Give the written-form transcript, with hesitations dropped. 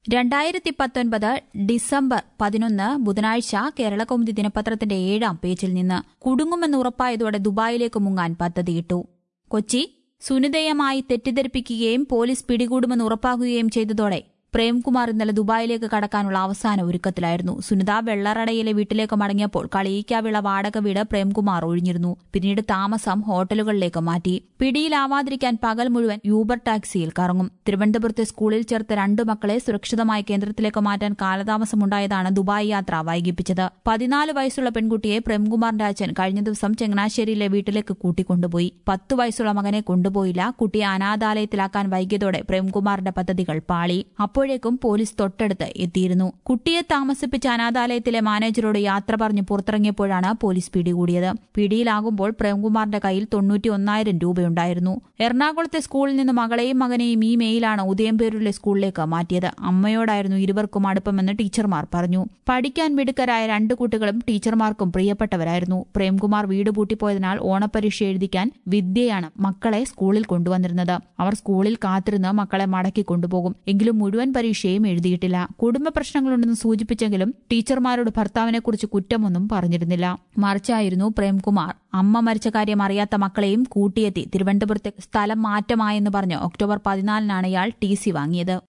2019 December 11 ബുധനാഴ്ച കേരളകൗമുദി ദിനപത്രത്തിന്റെ 7-ാം പേജിൽ നിന്ന് കുടുങ്ങുമെന്ന് ഉറപ്പായതോടെ ദുബായിലേക്ക് മുങ്ങാൻ പദ്ധതിയിട്ടു. കൊച്ചി, സുനിതയുമായി തെറ്റിദ്ധരിപ്പിക്കുകയും പോലീസ് പിടികൂടുമെന്ന് ഉറപ്പാക്കുകയും ചെയ്തതോടെ പ്രേംകുമാർ ഇന്നലെ ദുബായിലേക്ക് കടക്കാനുള്ള അവസാന ഒരുക്കത്തിലായിരുന്നു. സുനിത വെള്ളറടയിലെ വീട്ടിലേക്ക് മടങ്ങിയപ്പോൾ കളിയിക്കാവിള വാടക വീട് പ്രേംകുമാർ ഒഴിഞ്ഞിരുന്നു. പിന്നീട് താമസം ഹോട്ടലുകളിലേക്ക് മാറ്റി. പിടിയിലാവാതിരിക്കാൻ പകൽ മുഴുവൻ യൂബർ ടാക്സിയിൽ കറങ്ങും. തിരുവനന്തപുരത്തെ സ്കൂളിൽ ചേർത്ത 2 മക്കളെ സുരക്ഷിതമായ കേന്ദ്രത്തിലേക്ക് മാറ്റാൻ കാലതാമസമുണ്ടായതാണ് ദുബായ് യാത്ര വൈകിപ്പിച്ചത്. 14 വയസ്സുള്ള പെൺകുട്ടിയെ പ്രേംകുമാറിന്റെ അച്ഛൻ കഴിഞ്ഞ ദിവസം ചങ്ങനാശ്ശേരിയിലെ വീട്ടിലേക്ക് കൂട്ടിക്കൊണ്ടുപോയി. 10 വയസ്സുള്ള മകനെ കൊണ്ടുപോയില്ല. കുട്ടിയെ അനാഥാലയത്തിലാക്കാൻ വൈകിയതോടെ പ്രേംകുമാറിന്റെ പദ്ധതികൾ പാളി. അപ്പോഴേക്കും പോലീസ് തൊട്ടടുത്ത് എത്തിയിരുന്നു. കുട്ടിയെ താമസിപ്പിച്ച അനാഥാലയത്തിലെ മാനേജരോട് യാത്ര പറഞ്ഞ് പുറത്തിറങ്ങിയപ്പോഴാണ് പോലീസ് പിടികൂടിയത്. പിടിയിലാകുമ്പോൾ പ്രേംകുമാറിന്റെ കയ്യിൽ 91,000 രൂപയുണ്ടായിരുന്നു. എറണാകുളത്തെ സ്കൂളിൽ നിന്ന് മകളെയും മകനെയും ഈ മെയിലാണ് ഉദയംപേരൂരിലെ സ്കൂളിലേക്ക് മാറ്റിയത്. അമ്മയോടായിരുന്നു ഇരുവർക്കും അടുപ്പമെന്ന് ടീച്ചർമാർ പറഞ്ഞു. പഠിക്കാൻ മിടുക്കരായ 2 കുട്ടികളും ടീച്ചർമാർക്കും പ്രിയപ്പെട്ടവരായിരുന്നു. പ്രേംകുമാർ വീട് പൂട്ടിപ്പോയതിനാൽ ഓണപ്പരീക്ഷ എഴുതിക്കാൻ വിദ്യയാണ് മക്കളെ സ്കൂളിൽ കൊണ്ടുവന്നിരുന്നത്. അവർ സ്കൂളിൽ കാത്തിരുന്ന് മക്കളെ മടക്കി കൊണ്ടുപോകും. എങ്കിലും മുഴുവൻ പരീക്ഷയും എഴുതിയിട്ടില്ല. കുടുംബ പ്രശ്നങ്ങളുണ്ടെന്ന് സൂചിപ്പിച്ചെങ്കിലും ടീച്ചർമാരോട് ഭർത്താവിനെക്കുറിച്ച് കുറ്റമൊന്നും പറഞ്ഞിരുന്നില്ല. മറിച്ചായിരുന്നു പ്രേംകുമാർ അമ്മ മരിച്ച കാര്യം അറിയാത്ത മക്കളെയും കൂട്ടിയെത്തി തിരുവനന്തപുരത്തെ സ്ഥലം മാറ്റമായെന്ന് പറഞ്ഞ് ഒക്ടോബർ 14 ഇയാൾ TC വാങ്ങിയത്.